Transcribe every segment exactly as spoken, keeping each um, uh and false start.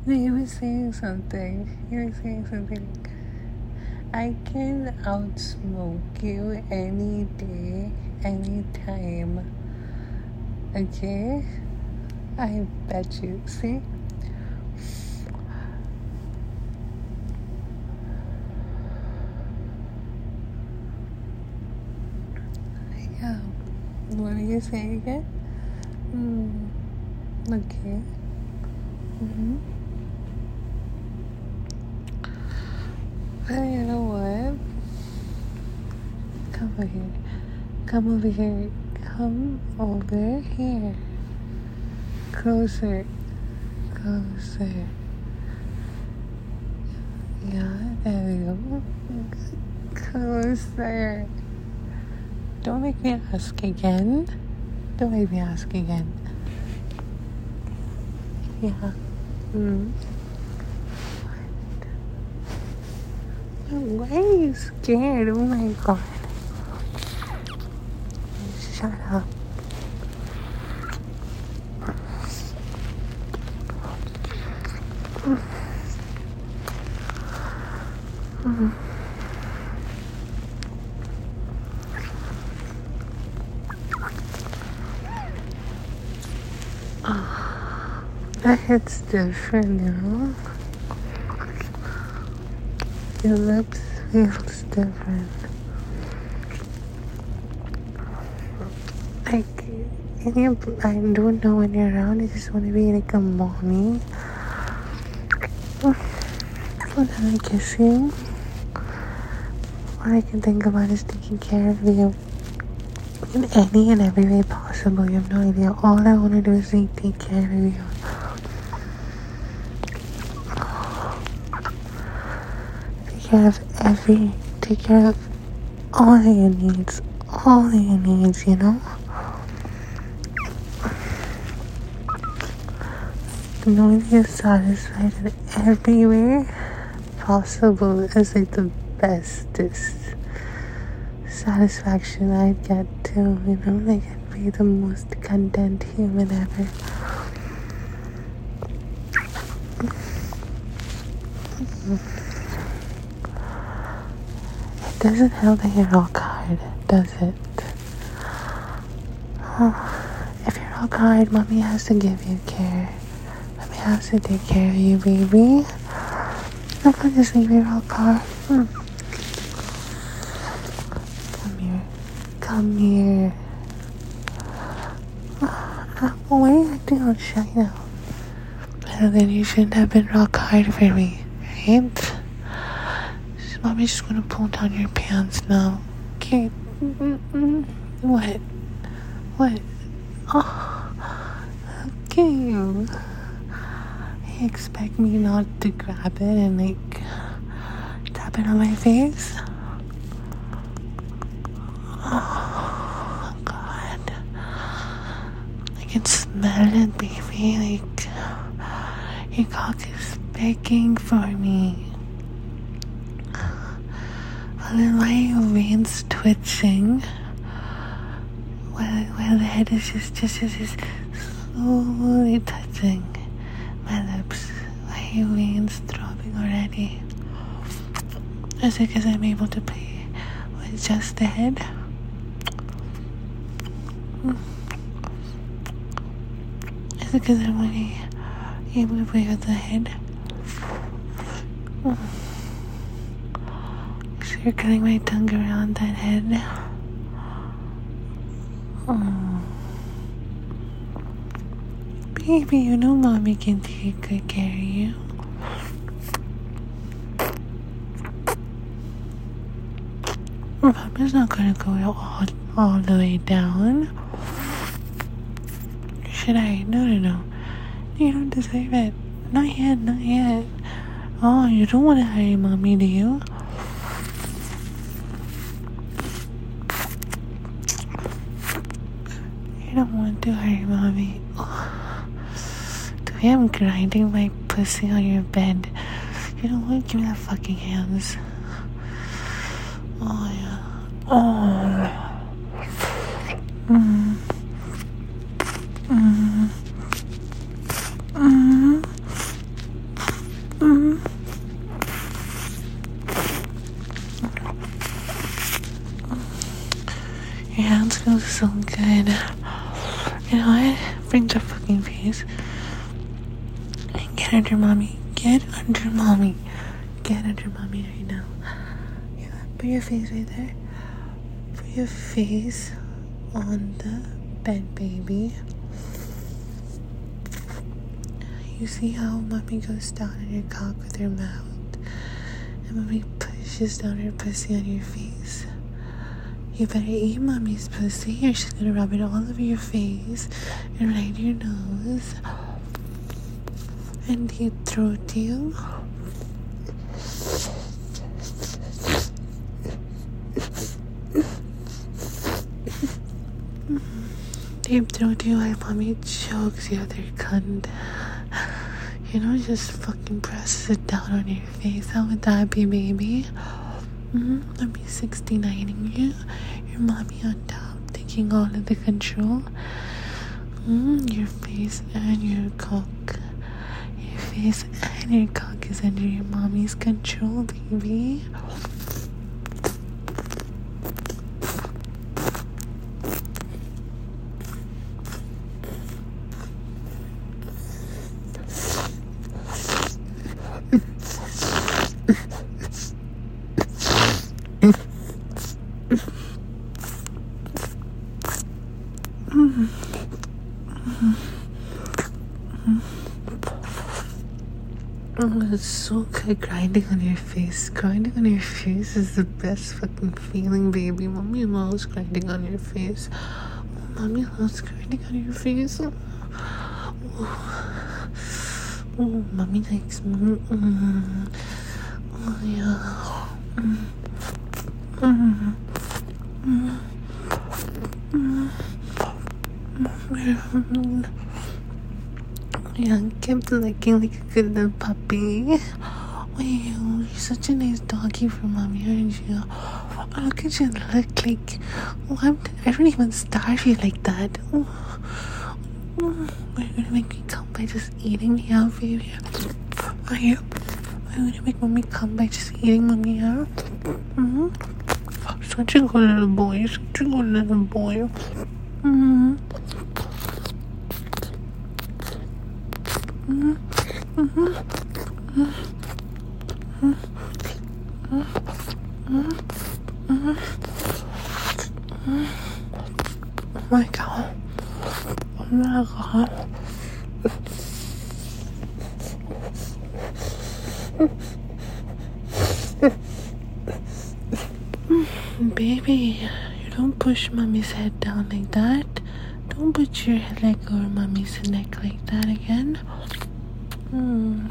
No, you were saying something. You were saying something. I can outsmoke you any day, any time. Okay? I bet you. See? Yeah. What are you saying again? Hmm. Okay. Mm-hmm. But you know what? Come over here. Come over here. Come over here. Closer. Closer. Yeah, there we go. Closer. Don't make me ask again. Don't make me ask again. Yeah. Mm. Why are you scared? Oh my god. Shut up. Mm. Oh, that hits different, you know? Your lips feels different. Like, in your, I don't know when you're around, I just want to be like a mommy. When I kiss you, all I can think about is taking care of you in any and every way possible. You have no idea. All I want to do is like, take care of you. Take care of every, take care of all of your needs. All of your needs, you know? Knowing that you're satisfied in every way possible is like the bestest satisfaction I'd get to, you know? Like, I'd be the most content human ever. It doesn't help that you're rock hard, does it? Oh, if you're rock hard, mommy has to give you care. Mommy has to take care of you, baby. I'm gonna just leave you rock hard. Hmm. Come here. Come here. Oh, why are you acting all shy now? Well, then you shouldn't have been rock hard for me, right? Mommy's just gonna pull down your pants now. Okay. Mm-mm. What? What? Oh. Okay. You expect me not to grab it and like tap it on my face? Oh god. I can smell it, baby. Like your cock is begging for me. Well, then why are your veins twitching? While, while the head is just, just, just, just slowly touching my lips. Why are your veins throbbing already? Is it because I'm able to play with just the head? Is it because I'm only able to play with the head? So you're cutting my tongue around that head. Oh. Baby, you know mommy can take good care of you. Mommy's not gonna go all, all the way down. Should I? No, no, no. You don't deserve it. Not yet, not yet. Oh, you don't want to hurry mommy, do you? You don't want to hurry mommy. Oh. The way I'm grinding my pussy on your bed. You know what? Give me that fucking hands. Oh, yeah. Oh. Mm. Mm. Mm. so good. You know what? Bring your fucking face. And get under mommy. Get under mommy. Get under mommy right now. Yeah, put your face right there. Put your face on the bed, baby. You see how mommy goes down on your cock with her mouth? And mommy pushes down her pussy on your face. You better eat mommy's pussy or she's gonna rub it all over your face and right your nose and deep throat you. Deep throat you while mommy chokes the other cunt. You know, just fucking presses it down on your face. How would that be, baby? Mm-hmm. Let me sixty-nining you. Your mommy on top, taking all of the control. Mm, your face and your cock. Your face and your cock is under your mommy's control, baby. Oh, it's so good grinding on your face. Grinding on your face is the best fucking feeling, baby. Mommy loves grinding on your face. Oh, mommy loves grinding on your face. Oh, oh, oh mommy likes. Mm, mm. Oh, yeah. Mm, mm, mm, mm, mm. Yeah, kept licking like a good little puppy. Wow, you're such a nice doggy for mommy, aren't you? Oh, look at you look like. Oh, I'm, I don't even starve you like that. Oh, oh, are you gonna make me come by just eating me out, baby? Are you? Are you gonna make mommy come by just eating mommy out? Mm-hmm. Such a good little boy. Such a good little boy. Mm-hmm. Mm-hmm. Mm-hmm. Mm-hmm. Mm-hmm. Mm-hmm. Oh my god. Oh my god. Baby, you don't push mommy's head down like that. Don't put your leg over mommy's neck like that again. Mm.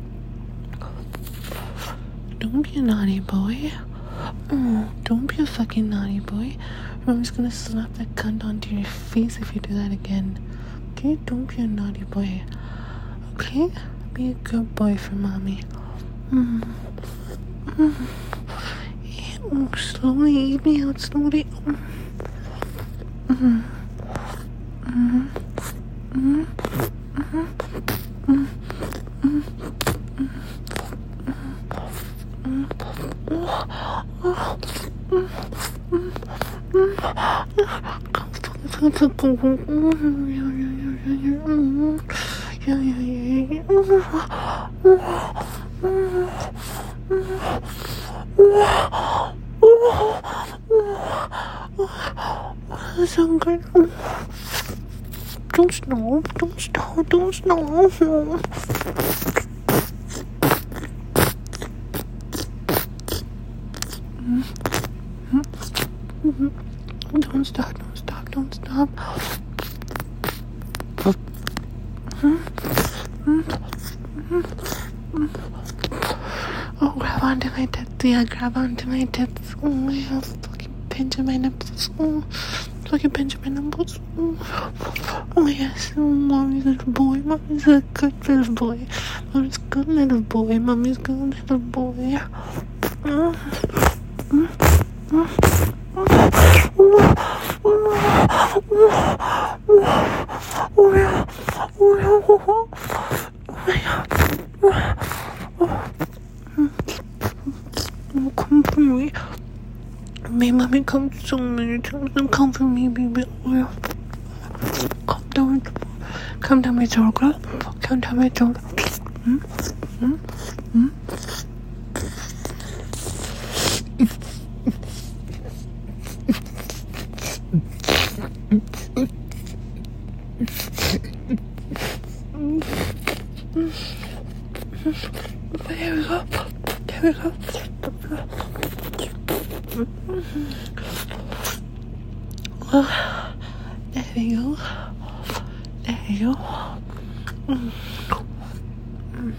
Don't be a naughty boy. Mm. Don't be a fucking naughty boy. Mommy's gonna slap that cunt onto your face if you do that again. Okay? Don't be a naughty boy. Okay? Be a good boy for mommy. Mm. Mm. Mm. Slowly eat me out. Slowly. Mm. Mm. Mm-hmm. Mm-hmm. Mm-hmm. Mm-hmm. So good. Don't stop, don't stop, don't stop. Don't stop, don't stop, don't stop. Oh, grab onto my tits, yeah, grab onto my tits. Oh, yeah, fucking pinch my nipples. Oh, fucking pinch my nipples. Oh, oh yes, oh, mommy's little boy, mommy's a good little boy. Mommy's a good little boy, mommy's a good little boy. Oh, oh, oh. Come for me. made mommy come so many times and comfort me, baby. Come down, come down my throat, girl. Come down my throat. Hmm? Hmm? Hmm? There we go. There we go. Oh, there we go. There we go. Mm. Mm.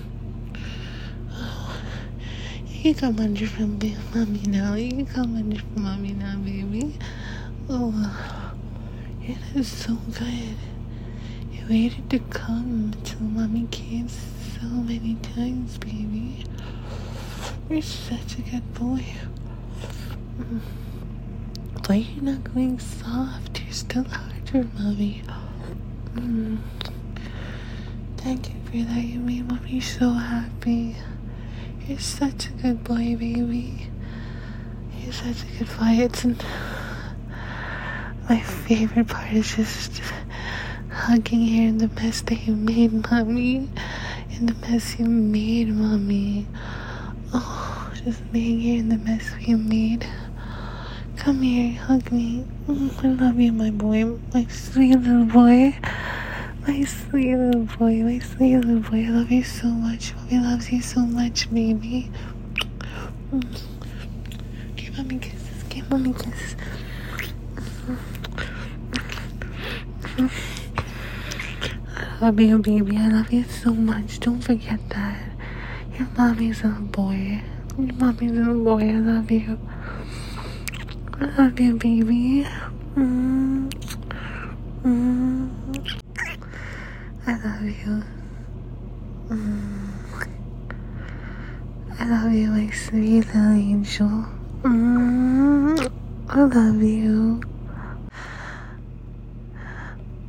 Oh, you can come under from mommy now. You can come under from mommy now, baby. Oh, it is so good. You waited to come until mommy came so many times, baby. You're such a good boy. Mm. Why are you not going soft? You're still harder, mommy. Mm. Thank you for that. You made mommy so happy. You're such a good boy, baby. You're such a good boy. It's an... My favorite part is just hugging her in the mess that you made, mommy. In the mess you made, mommy. Oh, just laying here in the mess we made. Come here, hug me. Mm, I love you, my boy. My sweet little boy. My sweet little boy. My sweet little boy. I love you so much. Mommy loves you so much, baby. Mm. Give mommy kisses. Give mommy kisses. I love you, baby. I love you so much. Don't forget that. Your mommy's little boy. Your mommy's little boy. I love you. I love you, baby. Mm. Mm. I love you. Mm. I love you, my sweet little angel. Mm. I love you.